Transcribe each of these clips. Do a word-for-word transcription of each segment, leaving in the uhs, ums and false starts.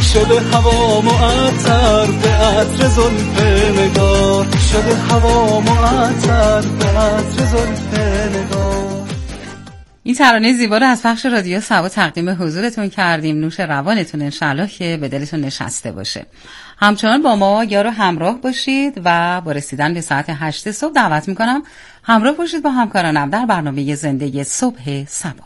شده هوا معطر به عطر زلف نگار، شده هوا معطر به عطر زلف نگار. این ترانه زیبا رو از پخش رادیو سبا تقدیم حضورتون کردیم. نوش روانتون انشالله که به دلتون نشسته باشه. همچنان با ما یارو همراه باشید و با رسیدن به ساعت هشت صبح دعوت میکنم همراه باشید با همکارانم در برنامه زنده صبح سبا.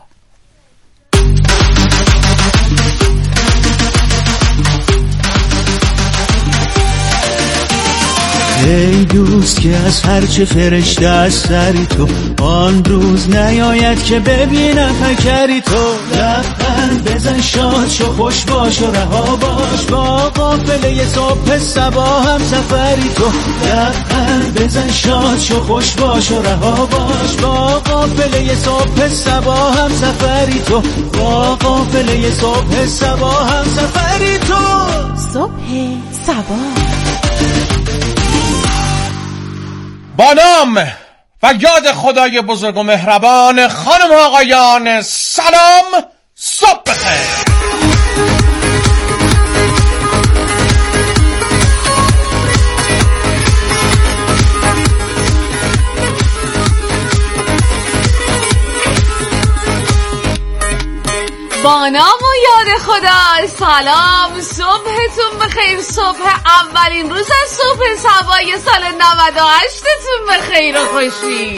ای دوست که از هرچه فرشته از سری تو، آن روز نیاید که ببینم فکری تو. لبخند بزن شاد شو خوش باش و رها باش، با قافله صبح صبا هم سفری تو. لبخند بزن شاد شو خوش باش و رها باش، با قافله صبح صبا هم سفری تو. با قافله صبح صبا هم سفری تو. صبح صبا با نام و یاد خدای بزرگ و مهربان، خانم و آقایان سلام، صبح بخیر. با نام و یاد خدا سلام، صبحتون بخیر. صبح اولین روز از صبح سبای سال نود و هشتتون بخیر و خوشی.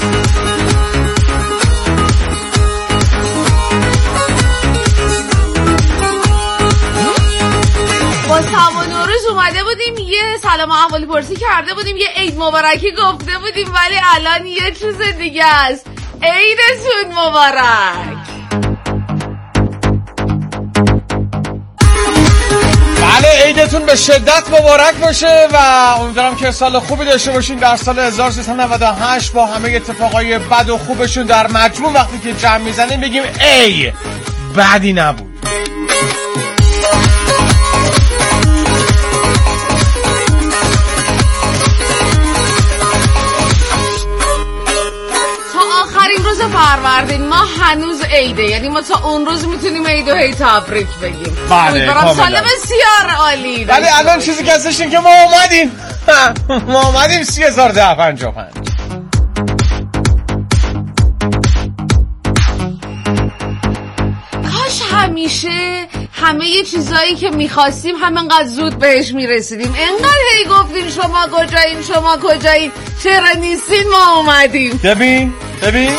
با سلام نوروز اومده بودیم یه سلام احوالی پرسی کرده بودیم، یه عید مبارکی گفته بودیم، ولی الان یه چیز دیگه است. عیدتون مبارک. بله، عیدتون به شدت مبارک باشه و امیدوارم که سال خوبی داشته باشین در سال هزار و سیصد و نود و هشت با همه اتفاقای بد و خوبشون در مجموع. وقتی که جمع میزنیم بگیم ای بدی نبود. آخرین روز فروردین ما هنوز عیده، یعنی ما تا اون روز میتونیم عید و هی تبریک بگیم. بله کاملا. سال بسیار عالی. ولی الان چیزی که هستش این که ما اومدیم ما اومدیم سی هزار و ده پنجاه و پنج. کاش همیشه همه یه چیزایی که میخواستیم همینقدر زود بهش میرسیدیم. انقدر هی گفتیم شما کجایین شما کجایین، چرا نیستین؟ ما اومدیم. ببین ببین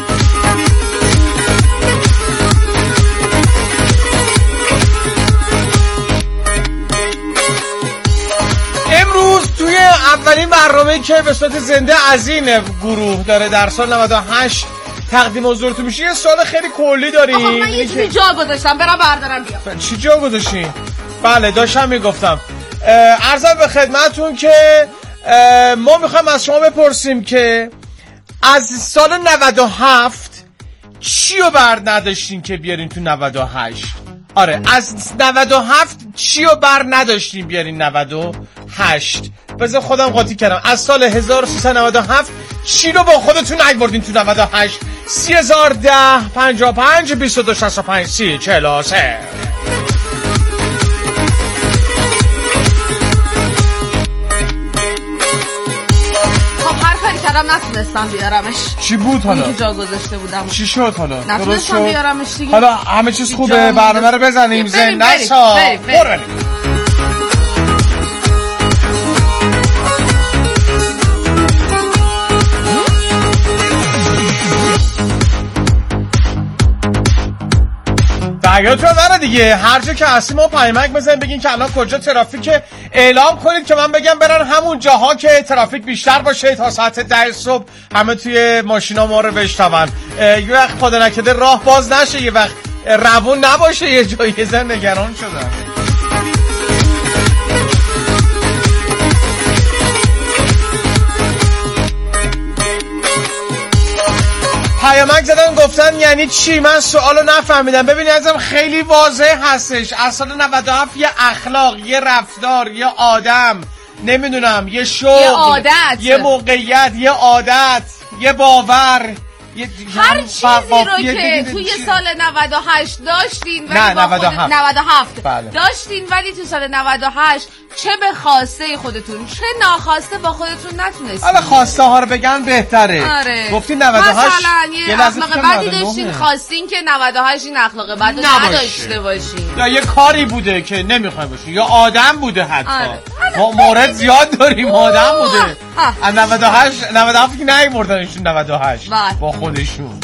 امروز توی اولین برنامه‌ای که به صورت زنده از این گروه داره در سال نود و هشت تقدیم حضورتون میشه یه سوال خیلی کلی داریم. آقا من یه چیزی جا گذاشتم، برم بردارم بیام. چی جا گذاشتی؟ بله داشتم میگفتم. عرضم به خدمتون که ما میخوایم از شما بپرسیم که از سال نود و هفت چی رو بر نداشتین که بیارین تو نود و هشت؟ آره از نود و هفت چی رو بر نداشتین بیارین نود و هشت؟ بذار خودم قاطی کردم. از سال هزار و سیصد و نود و هفت چی رو با خودتون نبردین تو نود و هشت؟ سی هزار و ده پنجاه و پنج بیست و دو شصت و پنج سی چهل و سه. نتونستم بیارمش. چی بود حالا؟ اونی که جا گذاشته بودم. چی شد حالا؟ نتونستم بیارمش دیگه. حالا همه چیز خوبه، برنامه رو بزنیم زنده سا. بریم درگاهتون نره دیگه. هر جا که هستیم ما پیامک بزنیم بگین که الان کجا ترافیکه، اعلام کنید که من بگم برن همون جاها که ترافیک بیشتر باشه تا ساعت ده صبح همه توی ماشینا ما رو بشنون. یه وقت خدا نکرده راه باز نشه، یه وقت روون نباشه، یه جایی زن نگران شدم. پیامک زدن گفتن یعنی چی؟ من سوالو نفهمیدم. ببینید ازم خیلی واضح هستش. از سال نود و هفت یه اخلاق، یه رفتار، یه آدم، نمیدونم یه شغل، یه عادت، یه موقعیت، یه عادت، یه باور، هر چیزی رو که توی سال نود و هشت داشتین ولی نه با نود و هفت. خود... نود و هفت بله. داشتین ولی تو سال نود و هشت چه به خواسته خودتون چه ناخواسته با خودتون نتونستین. حالا خواسته ها رو بگن بهتره. آره. گفتین نود و هشت مثلا یه اخلاق بدی داشتین خواستین که نود و هشت این اخلاق بد رو نداشته باشین، یا یه کاری بوده که نمیخوایم باشین، یا آدم بوده حتی. آره. ما مورد زیاد داریم آدم بوده. از نود و هشت نود و هفت که نیوردنشون نود و هشت با خودشون.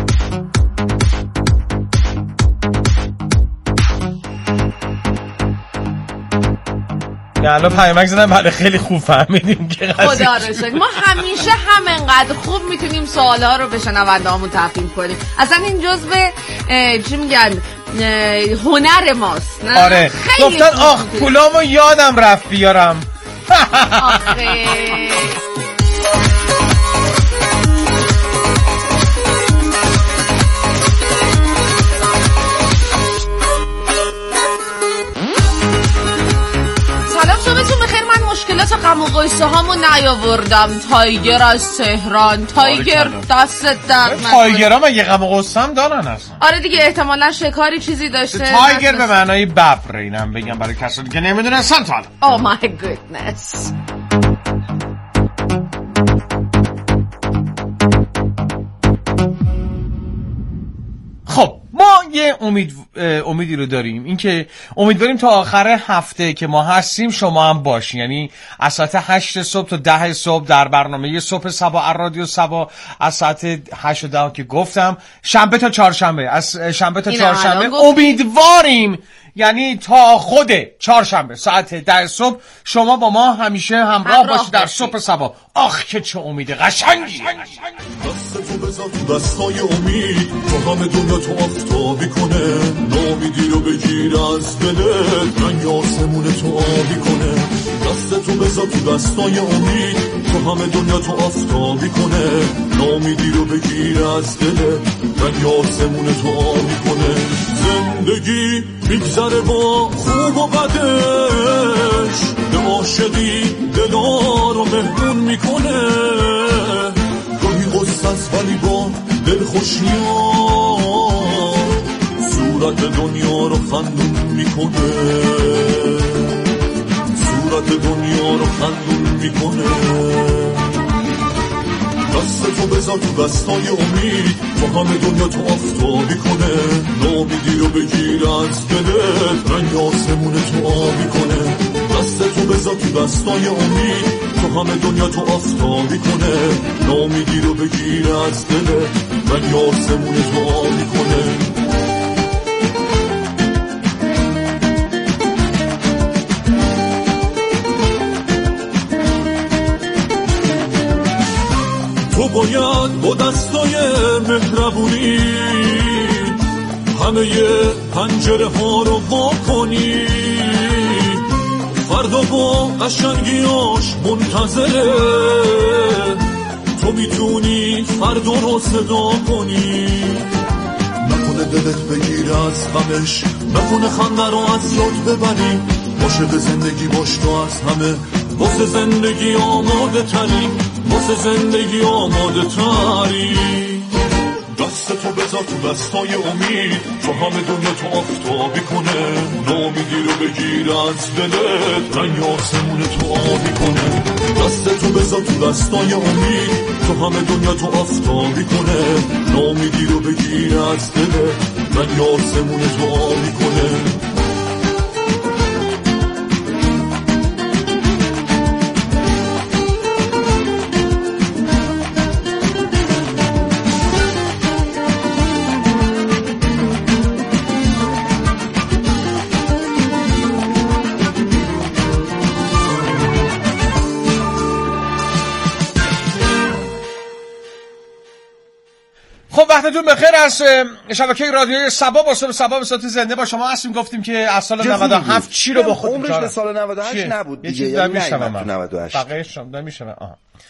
الان پیامک زدم برای خیلی خوب فهمیدیم که خدا رو شکر ما همیشه همینقدر خوب میتونیم سوالها رو به شنونده‌هامون تفهیم کنیم. اصلا این جزء چی میگن هنر ماست. نه؟ آره گفتن آخ پولامو یادم رفت بیارم. آخه صبحتون بخیر. من مشکلات غم و قصه هامو نیاوردم. تایگر از تهران. تایگر دستت درد نکنه. تایگرها مگه غم و قصه هم دارن اصلا؟ آره دیگه احتمالاً شکاری چیزی داشته. تایگر به معنای ببر اینم بگم برای کسانی که نمیدونستن تا Oh my goodness. خب ما یه امید امیدی رو داریم، این که امیدواریم تا آخر هفته که ما هستیم شما هم باشین، یعنی از ساعت هشت صبح تا ده صبح در برنامه صبح سبا رادیو سبا، از ساعت هشت و ده که گفتم شنبه تا چهارشنبه، از شنبه تا چهارشنبه امیدواریم یعنی تا خود چهارشنبه ساعت ده صبح شما با ما همیشه همراه باشید در صبح سبا. آخ که چه امید قشنگی. دستتو بذار تو دستای امید تو همه دنیا تو آفتابی کنه، نامیدی رو بگیر از دلت رنگ آسمون تو آبی کنه. دستتو بذار تو دستای امید تو همه دنیا تو آفتابی کنه، نامیدی رو بگیر از دلت رنگ آسمون تو آبی کنه. زندگی میگذره با خوب و بدش، به عاشقی دلار رو مهمون میکنه. گاهی غصه است ولی با دل خوشیان صورت دنیا رو خندون میکنه، صورت دنیا رو خندون میکنه. دستتو بذار تو دستای امید تو همه دنیا تو آفتابی کنه، نامیدی رو بگیر از دلت رنگ آسمون تو آبی کنه. دستتو بذار تو دستای امید تو همه دنیا تو آفتابی کنه، نامیدی رو بگیر از دلت رنگ آسمون تو آبی کنه. تو باید با دستای مهربونی همه پنجره ها رو وا کنی، فردا با قشنگیاش منتظره، تو میتونی فردا رو صدا کنی. نکنه دلت بگیر از غمش، نکنه خنده رو از یاد ببری، عاشق زندگی باش تو از همه واسه زندگی آماده تری، واسه زندگی آماده تری. دستتو بذار تو دستای امید تو همه دنیا تو آفتابی کنه، نامیدی رو بگیر از دلت رنگ آسمون تو آبی کنه. دستتو بذار تو دستای امید تو همه دنیا تو آفتابی کنه، نامیدی رو بگیر از دلت رنگ آسمون تو آبی کنه. خب وقتتون بخیر. از شبکه رادیوی سبا با صبح سبا به صورت زنده با شما هستیم. گفتیم که از سال نود و هفت چی رو با خود عمرش به سال نود و هشت نبود یه دیگه، چیز یعنی نمیشم تو نود و هشت بقیه‌اش نمیشم. آها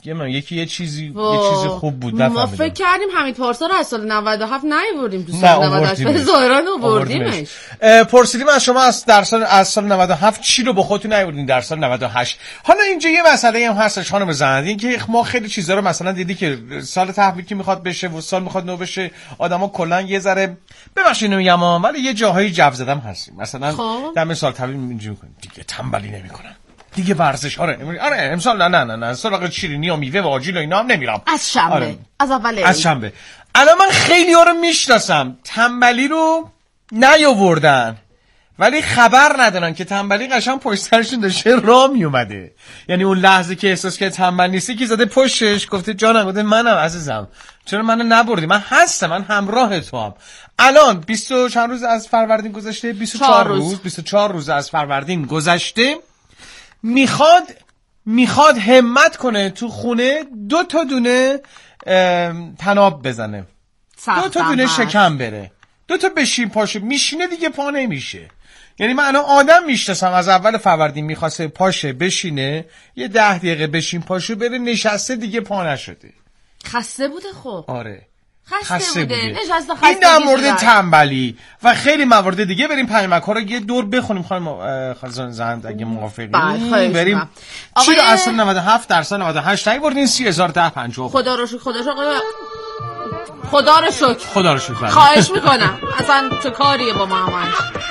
من یکی یه چیزی یه چیزی خوب بود نفهمیدم. ما فکر کردیم حمید پارسا رو از سال نود و هفت نیاوردیم تو سال نود و هشت به ظاهرا آوردیمش. پرسیدیم از شما از در سال از سال نود و هفت چی رو به خودتون نیاوردین در سال نود و هشت. حالا اینجا یه مسئله هم هستش خانم زند، این که ما خیلی چیزا رو مثلا دیدی که سال تحویل که میخواد بشه و سال میخواد نو بشه، آدما کلا یه ذره ببخشید میگم ولی یه جاهایی جو زدم هستیم. مثلا دم سال تحویل اینجوری میکنیم دیگه تنبلی نمیکنم دیگه، ورزش آره آره امسال نه نه نه نه سراغ شیرینی و میوه و آجیل و اینا هم نمیرم. از شنبه آره. از اول از شنبه الان من خیلی ها رو میشناسم تنبلی رو نیاوردن ولی خبر ندارن که تنبلی قشنگ پشت سرشون داشته راه میومده. یعنی اون لحظه که احساس که تنبل نیستی که زده پشتش گفته جانم گفته منم عزیزم چرا منو نبردی، من هستم، من همراه تو هم. الان بیست و چند روز از فروردین گذشته، بیست و چهار روز بیست و چهار روز از فروردین گذشته. میخواد میخواد همت کنه تو خونه دو تا دونه تناب بزنه، دو تا دونه شکم بره، دو تا بشین پاشه، میشینه دیگه پا نمیشه. یعنی من الان آدم میشناسم از اول فروردین میخواسته پاشه بشینه یه ده دقیقه بشین پاشه بره، نشسته دیگه پا نشده، خسته بوده. خب آره خسته, خسته بوده, بوده. خسته این در مورد تنبلی و خیلی موارد دیگه. بریم پیامک ها رو یه دور بخونیم خانم خانم زند اگه موافقی. بریم چی رو از سال نود و هفت در سال نود و هشت نیوردین؟ سی هزار ده پنجاه. خدا رو شکر خدا رو شکر خدا رو شکر خدا رو شکر خواهش میکنم اصلا چه کاریه با ما همش.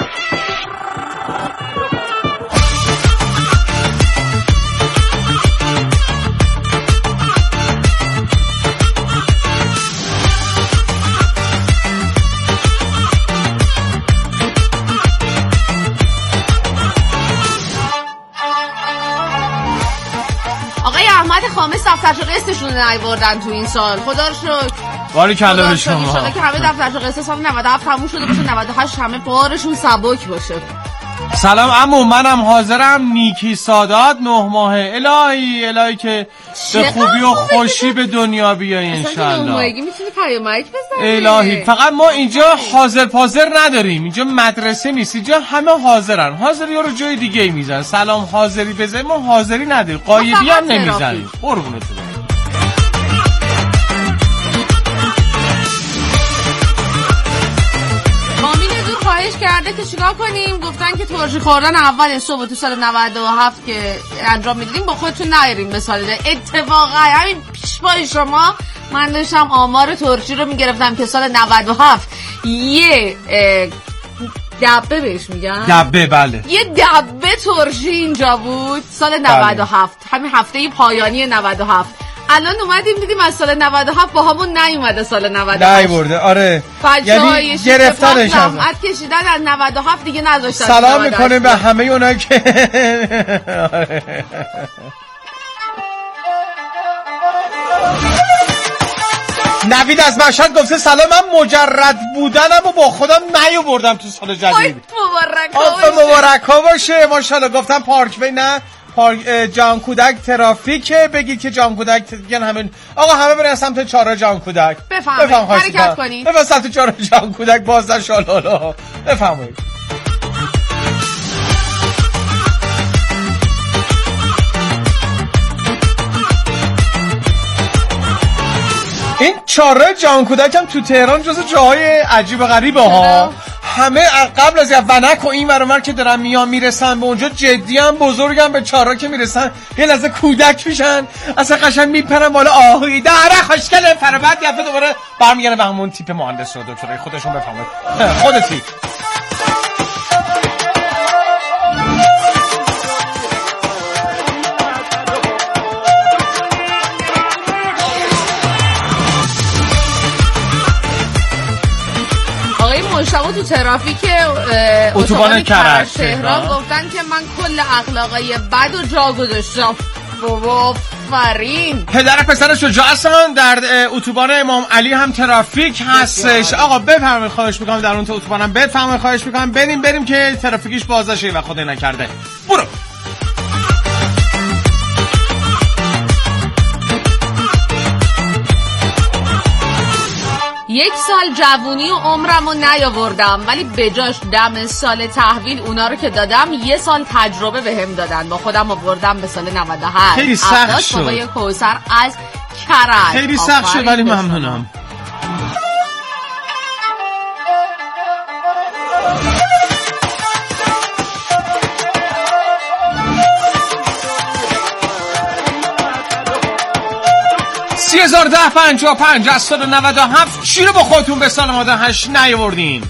خامس دفترچه قسطشون رو نیاوردن تو این سال. خدا رو شکر. باری کلا به شما. ان که همه دفترچه قسط سال نود و هفت تموم شده باشه، نود و هشت همه بارشون سبک باشه. سلام عمو، منم حاضرم. نیکی سادات نه ماهه. الهی الهی که به خوبی و خوشی به دنیا بیای ان شاء الله. ماهگی میتونی پیامک بزنی. الهی فقط ما اینجا حاضر پازر نداریم، اینجا مدرسه نیست، اینجا همه حاضرن. حاضری رو جای دیگه میزنن. سلام حاضری بزنی، ما حاضری نداریم، غایبی هم نمیزنیم. قربونتون. خواهش کرده که چیکار کنیم، گفتن که ترشی خوردن اول صبح تو سال نود و هفت که انجام میدیم با خودتون نیاریم به سال ده. اتفاقا همین پیش پای شما من داشتم آمار ترشی رو میگرفتم که سال نود و هفت یه دبه بهش میگن دبه بله یه دبه ترشی اینجا بود سال نود و هفت بله. همین هفته پایانی نود و هفت. الان اومدیم دیدیم از سال نود و هفت با همون نیومده سال نود و هشت. نه برده آره. یعنی گرفتنش زحمت کشیدن از نود و هفت دیگه نذاشتن. سلام میکنه به همه اونایی که نوید از مشهد گفته سلام، من مجرد بودنم و با خودم نیاوردم تو سال جدید. مبارک باشه. مبارک باشه ماشاءالله. گفتم پارک وی نه جان کودک ترافیکه، بگید که جان کودک دیگه همین آقا همه برن سمت چهار جان کودک. بفهم حرکت کنید. بفهم سمت چهار جان کودک بازده شالالا. بفهمید. این چهار جان کودک هم تو تهران جز جاهای عجیب غریبه ها. همه قبل از ونک و این ورانور که دارن میان میرسن به اونجا جدی هم بزرگ هم به چهارا که میرسن یه لحظه کودک میشن، اصلا قشنگ میپرن بالا آهوی داره خوشگله پر بعد دفعه دوباره برمیگردن به همون تیپ مهندس و دکترای خودشون. بفهمید خودتی شما تو ترافیک اتوبان کرج تهران گفتن که من کل اخلاقای بد و جا گذاشتم. بابا فرین پدر پسر شجاع هستن. در اتوبان امام علی هم ترافیک هستش. آقا بفرمایید خواهش میکنم در اون اتوبانم بفرمایید خواهش میکنم بریم بریم که ترافیکش بازشه و خدای نکرده. برو. یک سال جوونی و عمرمو نیاوردم، ولی بجاش دم سال تحویل اونا رو که دادم یه سال تجربه بهم دادن، با خودم آوردم به سال نود و هشت. خیلی سخت شد. بابای کوثر از کرج. خیلی سخت شد ولی ممنونم. سی هزار ده پنجاه پنج از سال نود و هفت چی رو با خودتون به سال نود و هشت نیاوردین؟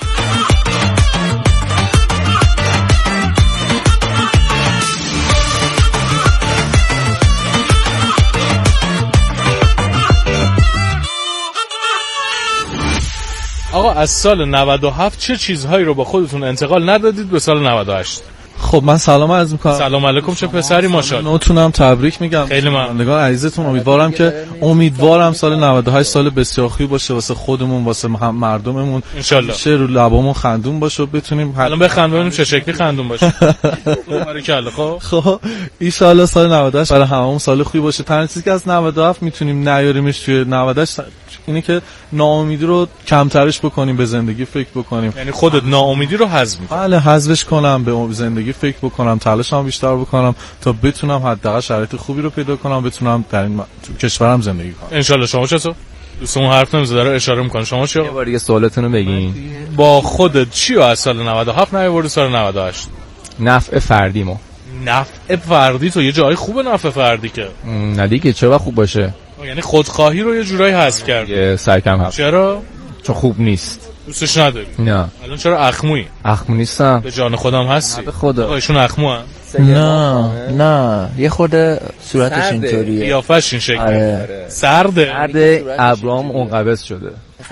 آقا از سال نود و هفت چه چیزهایی رو با خودتون انتقال ندادید به سال نود و هشت؟ خب من سلام عرض میکنم. سلام علیکم، چه پسری ماشاءالله. نوتونم تبریک میگم. خیلی ممنون. نگاه عزیزتون، امیدوارم که امیدوارم سال نود و هشت سال بسیار خوبی باشه واسه خودمون، واسه مردممون. ان شاء الله. چه رو لبامون خندون باشه و بتونیم الان بخندونیم چه شکلی خندون باشه. باریکلا. خب خب ان شاء الله سال نود و هشت برای هممون سال خوبی باشه. تنها چیزی که از نود و هفت میتونیم نیاریمش توی نود و هشت اینه که ناامیدی رو کمترش بکنیم، به زندگی فکر بکنیم. یعنی خودت ناامیدی رو حذف می‌کنی؟ بله، حذفش کنم، به زندگی فکر بکنم، تلاشم بیشتر بکنم تا بتونم حداقل شرایط خوبی رو پیدا کنم، بتونم در این کشورم زندگی کنم ان شاء الله. شما چطور؟ دوستمون حرف نمیزنه داره اشاره میکنه. شما چی؟ یه بار دیگه سوالتون رو بگین. با خودت چی رو از سال نود و هفت نیاوردی سال نود و هشت؟ نفع فردیمو. نفع فردی؟ تو یه جای خوبه نفع فردی که نه دیگه، چرا خوب باشه؟ یعنی خودخواهی رو یه جورایی حذف کردی. یه سرکم هست. چرا؟ چون خوب نیست. دوستش نداری؟ نه. الان چرا اخمویی؟ اخمو نیستم. به جان خودم هستی؟ به خدا. ایشون اخمو هست؟ نه نه یه خورده صورتش اینطوریه، قیافش این شکلیه. آره. سرده. سرده. ابروام منقبض شده.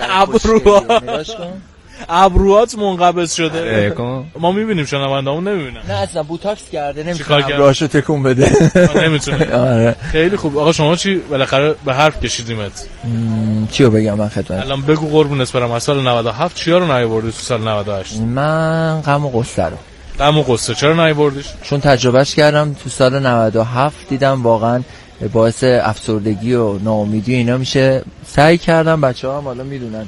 ابروها ابروات منقبض شده. ما میبینیم شنوندهامون نمیبینن. نه اصلا بوتاکس کرده، چیکار نمیتونه ابروهاشو تکون بده. نمیتونه. آره خیلی خوب. آقا شما چی بالاخره به حرف کشیدیمت؟ چیو بگم من خدمت؟ الان بگو قربونت برم از سال نود و هفت چیا رو نیاوردی تو سال نود و هشت؟ من غم و غصه رو. غم و غصه چرا نیاوردیش؟ چون تجربهش کردم تو سال نود و هفت، دیدم واقعا باعث افسردگی و ناامیدی اینا میشه. سعی کردم، بچه‌ها هم حالا میدونن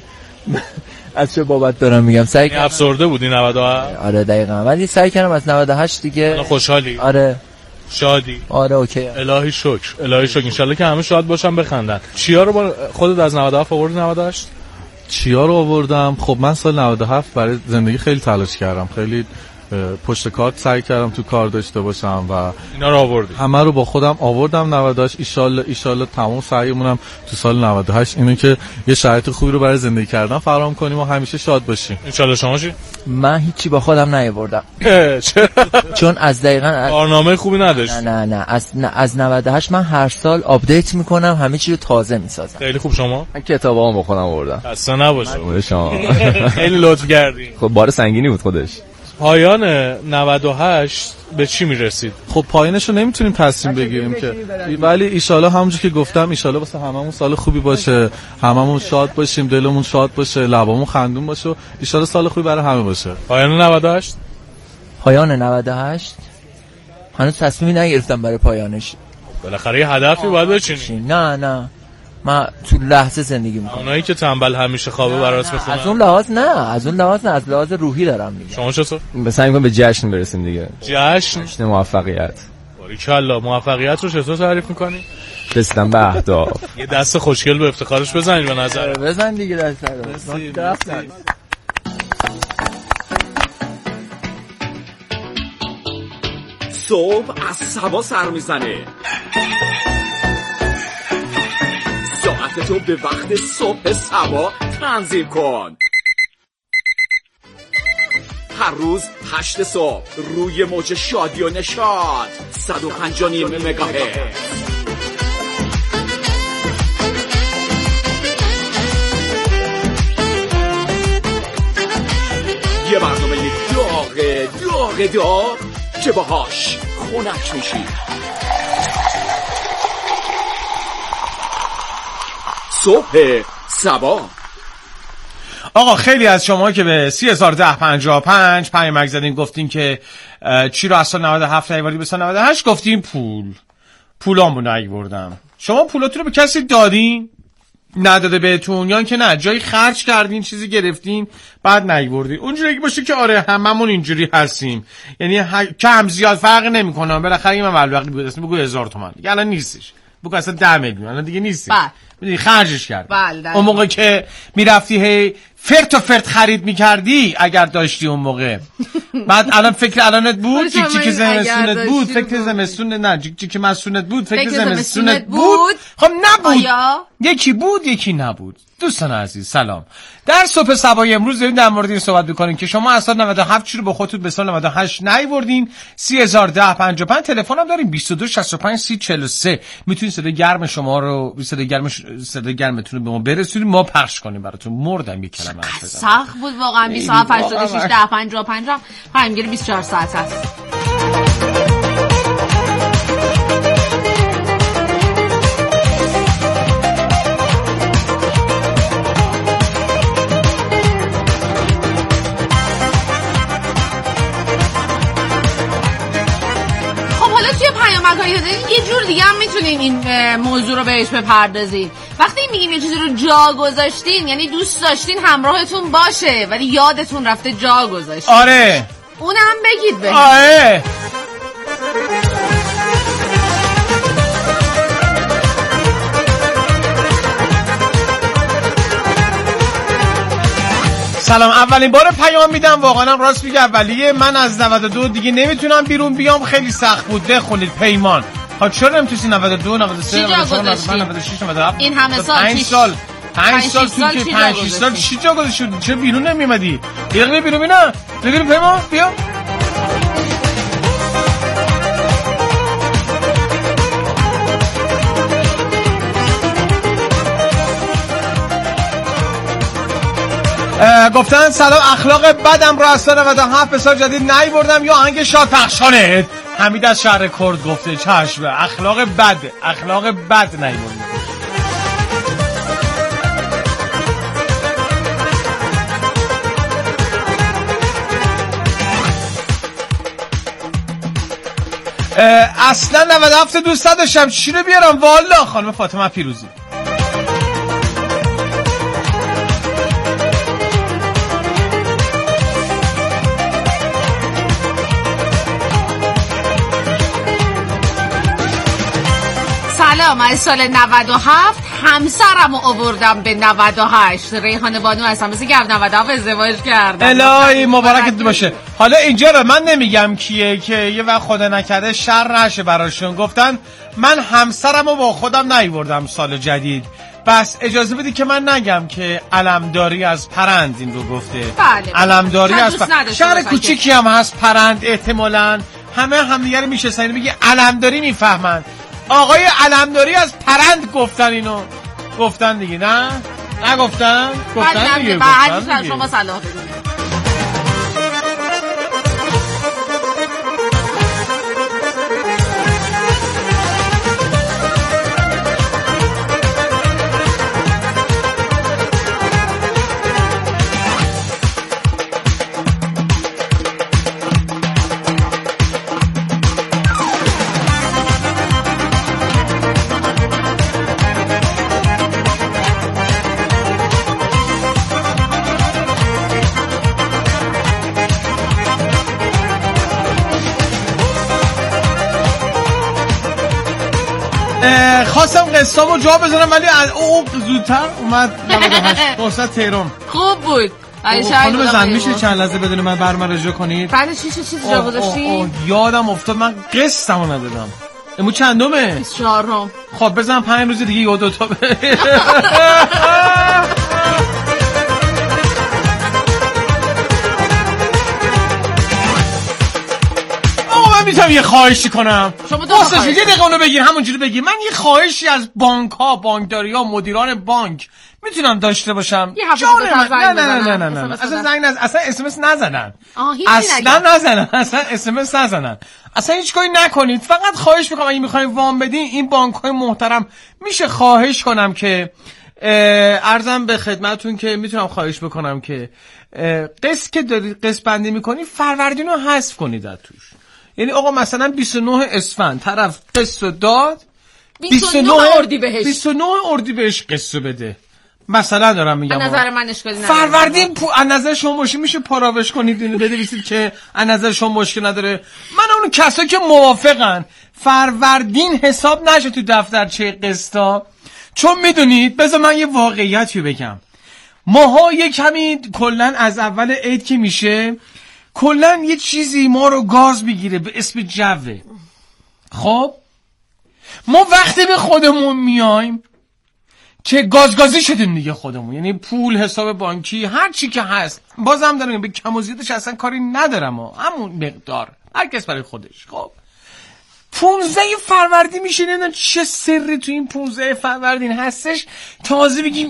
از چه بابت دارم میگم، سعی کردم. افسرده بودی نود و هفت؟ آره دقیقاً، ولی سعی کردم از نود و هشت دیگه. الان خوشحالی؟ آره شادی؟ آره اوکی. الهی شکر، الهی شکر. انشالله که همه شاد باشن بخندن. چیا رو با خودت از نود و هفت آوردی نود و هشت؟ چیا رو آوردم؟ خب من سال نود و هفت برای زندگی خیلی تلاش کردم، خیلی پشت کار سعی کردم تو کار داشته باشم و اینا رو آوردی. همه رو با خودم آوردم نود و هشت. ان شاء الله ان شاء الله تمام سعیمونم تو سال نود و هشت اینه که یه شرایط خوبی رو برای زندگی کردن فراهم کنیم و همیشه شاد باشیم ان شاء الله. شما چی؟ من هیچی با خودم نیاوردم. چرا؟ چون از دقیقاً برنامه خوبی نداشت. نه نه نه از نه از نود و هشت من هر سال آپدیت میکنم، همه چی رو تازه میسازم. خیلی خوب. شما؟ من کتابامو با خودم آوردم. اصلا نباشه. شما خیلی لطف کردی. خب بار سنگینی بود خودش. پایان نود و هشت به چی میرسید؟ خب پایانش رو نمیتونیم تصمیم بگیریم که، ولی ایشالا همونجور که گفتم ایشالا واسه هممون سال خوبی باشه، هممون شاد باشیم، دلمون شاد باشه، لبامون خندون باشه و ایشالا سال خوبی برای همه باشه. پایان نود و هشت؟ پایان نود و هشت هنوز تصمیمی نگرفتم برای پایانش. بالاخره یه هدفی باید بچینی. نه نه من تو لحظه زندگی میکنم. اونایی که تنبل همیشه خوابه برات بخونن. از اون لحاظ نه، از اون لحاظ نه، از لحاظ روحی دارم میگم. شما چطور؟ سعی می‌کنم به جشن برسیم دیگه. جشن؟ جشن موفقیت. باریکلا. موفقیت رو چطور تعریف می‌کنی؟ رسیدن به اهداف. یه دست خوشگل به افتخارش بزنید به نظر. بزن دیگه دست رو. صبح از صبا سر میزنه، ساعت تو به وقت صبح صبا تنظیم کن. هر روز هشت صبح روی موج شادی و نشاط صد و پنج و نیم مگاهرتز. یه برنامه داغ داغ داغ که باهاش خنک میشی. صبح صبا. آقا خیلی از شما که به سی هزار ده پنجاه و پنج پیامک زدین گفتین که چی رو از سال نود و هفت نیاوردی به سال نود و هشت، گفتین پول. پولامو نیاوردم. شما پولاتون رو به کسی دادین؟ نداده بهتون یا که نه جایی خرج کردین چیزی گرفتین بعد نیوردین اونجوری باشه که آره هممون اینجوری هستیم یعنی ه... کم زیاد فرق نمیکنه بالاخره این مبلغی بود اصلا بگو هزار تومان دیگه الان نیستش بگو اصلا ده میلیون الان دیگه نیست میدونی خرجش کرد اون موقع که میرفتی هی فرت و فرت خرید میکردی اگر داشتی اون موقع بعد الان فکر الانت بود جیک جیک زمستونت بود فکر زمستون نه جیک جیک مسونت بود فکر زمستونت بود خب نبود یکی بود یکی نبود. دوستان عزیز سلام. در صبح سبای امروز داریم در مورد این صحبت می‌کنیم که شما از سال نود و هفت چی رو با خودتون به سال نود و هشت نیوردین. سی هزار و ده پنجاه و پنج تلفن هم داریم بیست و دو شصت و پنج سی چهل و سه. میتونید صدای گرم شما رو صدای گرم صدای گرمتون رو به ما برسونید ما پخش کنیم براتون. مردم یک کلمه حرف بزنم. سخت بود واقعا. بیست و هفت هشتاد و شش ده پنجاه و پنج پیامگیر بیست و چهار ساعت است. یه جور دیگه هم میتونین این موضوع رو بهش بپردازین. وقتی میگین یه چیزی رو جا گذاشتین یعنی دوست داشتین همراهتون باشه ولی یادتون رفته جا گذاشتین. آره اونم بگید بهش. آره سلام. اولین بار پیام میدم واقعا راست میگه اولیه. من از نود و دو دیگه نمیتونم بیرون بیام خیلی سخت بود. بخونید پیمان. ها چرا نمیتونی نود و دو نود و سه نود و چهار نود و پنج نود و شش نود و هفت این همه سال پنج سال پنج سال تو که پنج شش سال چی جا گذاشتی؟ چرا بیرون نمیومدی؟ یه بیرون بینا ببین پیمان بیا. گفتن سلام اخلاق بدم رو از سال نود و هفت به سال جدید نیوردم یا آهنگ شاد پخشانه. حمید از شهر کرد گفته چشم. اخلاق بد اخلاق بد نیوردم. اصلا نود و هفت دوست داشتم چی رو بیارم والا. خانم فاطمه پیروزی. سلام. از سال نود و هفت همسرم رو آوردم به نود و هشت. ریحانه بانو هستم. مثل که نود و هفت ازدواج کردم. الهی مبارکت باشه. حالا اینجا رو من نمیگم کیه که یه وقت خدا نکرده شر نشه براشون. گفتن من همسرم رو با خودم نیوردم سال جدید. بس اجازه بدی که من نگم که علمداری از پرند این رو گفته. بله. علمداری از پرند. شهر کوچیکی هم هست پرند احتمالاً. همه همدیگه رو میشناسن. میگه علمداری میفهمن. آقای علمداری از پرند گفتن اینو. گفتن دیگه نه؟ نه گفتن؟ گفتن دیگه. گفتن دیگه. شما صلاح بدونید. خواستم قصامو جا بزنم ولی او زودتر اومد نود و هشت فرصت تهران. خوب بود. خانم زن میشه چند لحظه بدون من برنامه رجوع کنید؟ بعد چی چیز جا گذاشتی؟ یادم افتاد من قسطمو ندادم. امو چندمه؟ بیست و چهارم. خب بزن پنج روز دیگه یه دو تا میتونم یه خواهشی کنم. شما دو خواهش یه دقیقه اونو بگیر همونجوری بگیر. من یه خواهشی از بانک ها بانکداری ها مدیران بانک میتونم داشته باشم. نه نه نه نه نه اصلا زنگ نز اصلا اس ام اس نزنن. اصلا نزنن اصلا اس ام اس نزنن. اصلا هیچ کاری نکنید. فقط خواهش میکنم اگه میخواین وام بدین این بانک های محترم میشه خواهش کنم که عرضم به خدمتتون که میتونم خواهش بکنم که قسط که دارید قسط بندی میکنید فروردین رو حذف کنید از توش. یعنی آقا مثلا بیست و نه اسفند طرف قسط داد بیست و نه اردیبهشت بیست و نه اردیبهشت قسط بده. مثلا دارم میگم از نظر من اشکالی نداره. فروردین پو... از نظر شما مشکل میشه پاراوش کنید اینو بنویسید که از نظر شما مشکل نداره. من اون کسایی که موافقن فروردین حساب نشه تو دفترچه قسطا، چون میدونید بذار من یه واقعیتی بگم، ماها یه کمی کلا از اول عید که میشه کلا یه چیزی ما رو گاز میگیره به اسم جوه. خب ما وقتی به خودمون میایم که گازگازی شدیم دیگه خودمون، یعنی پول، حساب بانکی، هر چی که هست، بازم دارم به کم و زیادش اصلا کاری ندارم ها. همون مقدار هر کس برای خودش. خب پونزده فروردین میشه، نمیدونم چه سری تو این پونزده فروردین هستش تازه بگیم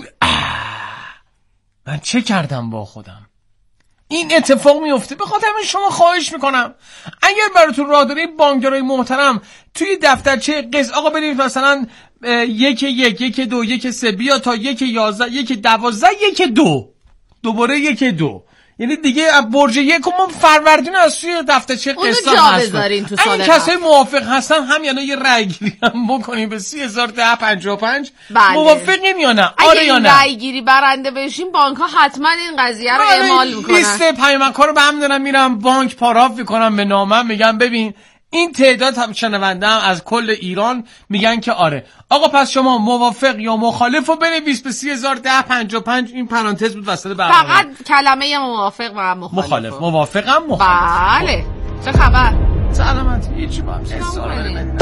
من چه کردم با خودم. این اتفاق میفته. به خاطر همین شما خواهش میکنم اگر براتون راه داره بانکدارای محترم توی دفترچه قسط آقا برید مثلا یک یک یک دو یک سه بیا تا یک یازده یک دوازده یک دو دوباره یک دو، یعنی دیگه برج یک ما فروردین از توی دفترچه قسط هست. این کسای موافق هستن هم یعنی یه رأی گیری هم بکنیم به سی هزار ده پنجاه و پنج. بله. موافقین یا نه؟ آره یا نه؟ اگه رأی گیری برنده بشیم بانک ها حتما این قضیه رو اعمال میکنن. لیست پیامک ها رو به هم دارم میرم بانک پاراف میکنم به نامم، میگم ببین این تعداد هم شنونده هم از کل ایران میگن که آره آقا پس شما موافق یا مخالف رو بنویس به سی هزار ده پنجاه و پنج. این پرانتز بود وسط برنامه. فقط کلمه موافق و مخالف. مخالف موافقم مخالف. بله. چه خبر؟ سلامتی. هیچی با هم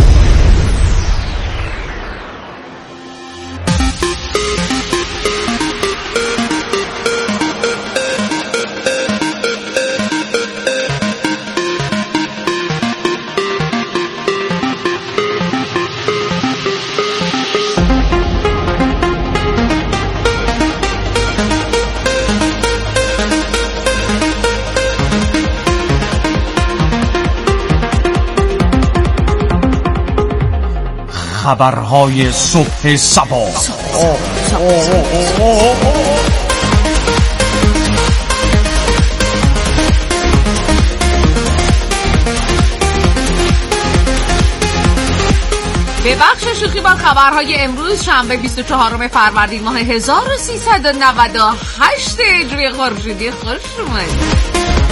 خبرهای صبح صبا. به بخش شوخی با خبرهای امروز شنبه بیست و چهارم فروردین ماه هزار و سیصد و نود و هشت هجری خورشیدی خوش اومدید.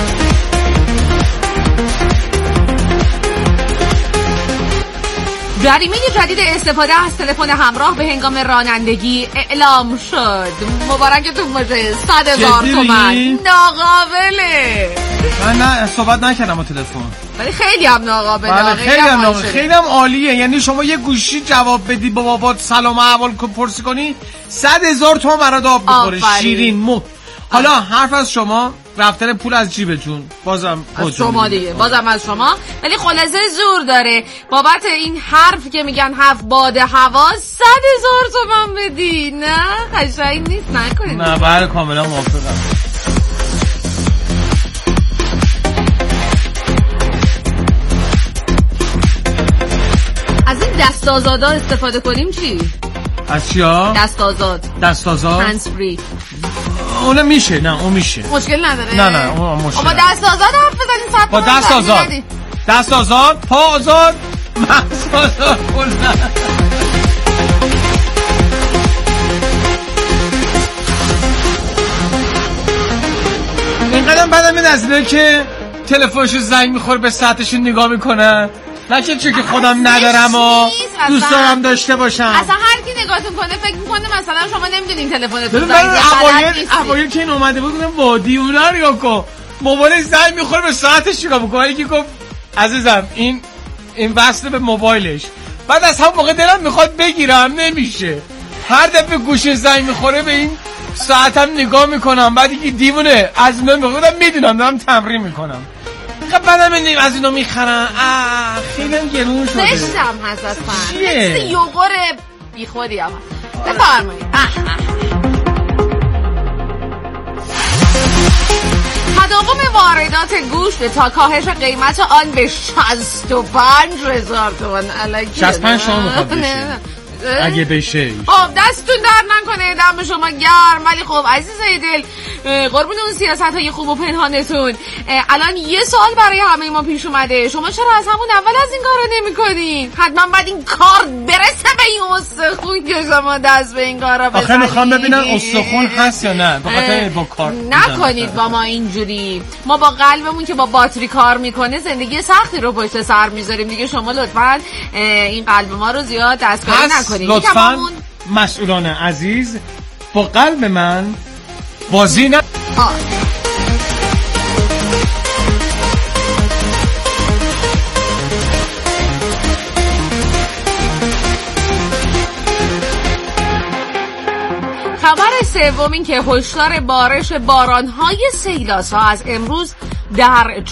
جریمه جدید استفاده از تلفن همراه به هنگام رانندگی اعلام شد. مبارکتون باشه. صد هزار تومان. ناقابله. من نه صحبت نکردم با تلفن، ولی خیلی هم ناقابله. بله خیلی هم ناقابله. خیلی هم عالیه. یعنی شما یه گوشی جواب بدی با بابات سلام احوال پرسی کنی صد هزار تومان برات آب بخوره. شیرین مو. حالا حرف از شما رفتن پول از جیبتون بازم از شما دیگه، بازم از شما، ولی خلاصه زور داره بابت این حرف که میگن هفت باد هوا صد هزار تومان بدی. نه قشنگ نیست، نکنید. نه بله کاملا موافقم. از این دست آزادا استفاده کنیم چی؟ از چیا؟ دست آزاد. دست آزاد؟ هندز فری. اون میشه. نه اون میشه. مشکل نداره. نه نه اون مشکل. با دست آزاد حرف بزنیم صد با دست آزاد. دست آزاد، پا آزاد، مغز آزاد. این قدم بعدم این از اینه که تلفنش زنگ میخوره به ساعتش نگاه میکنن، نه که چون که خودم ندارم و دوست دارم داشته باشم. اصلا هر کی نگاهتون کنه فکر میکنه مثلا شما نمیدونین تلفنتون زنگ زده. اوایل که این اومده بود گفتم وادی اونا رو نگاه کن، موبایلش زنگ میخوره به ساعتش نگاه میکنه. یکی گفت عزیزم این این وصل به موبایلش. بعد از هم موقع دلم میخواد بگیرم نمیشه، هر دفعه گوشه زنگ میخوره به این ساعتم نگاه میکنم. بعد یکی دیوونه از اینا میگفتم میدونم دارم تمرین میکنم. خب بعدم این از اینا میخرن. آه خیلی هم گرون شده. زشتم هست از فن مثل یوگور بی خودی هم هست. بفرمایید. تداوم واردات گوشت تا کاهش قیمت آن به شصت و پنج هزار تومان. شصت و پنج شما میخواد بشه اگه بشه. خب دستتون درد نکنه، دم شما گرم. ولی خب عزیزای دل قربون اون سیاست های خوب و پنهانتون. الان یه سوال برای همه ما پیش اومده، شما چرا از همون اول از این کارو نمی کنین؟ حتما باید این کار برسه به این استخون که شما دست به این کارا بزنید. آخه میخوام ببینم استخون هست یا نه، بخاطر با کار نکنید با ما اینجوری. ما با قلبمون که با باتری کار میکنه زندگی سختی رو پشت سر میذاریم دیگه. شما لطفاً این قلب ما رو زیاد دستکاری نکنید. لطفاً مسئولان عزیز با قلب من بازی نه. خبر سوم این که هشدار بارش باران‌های سیلاسا از امروز در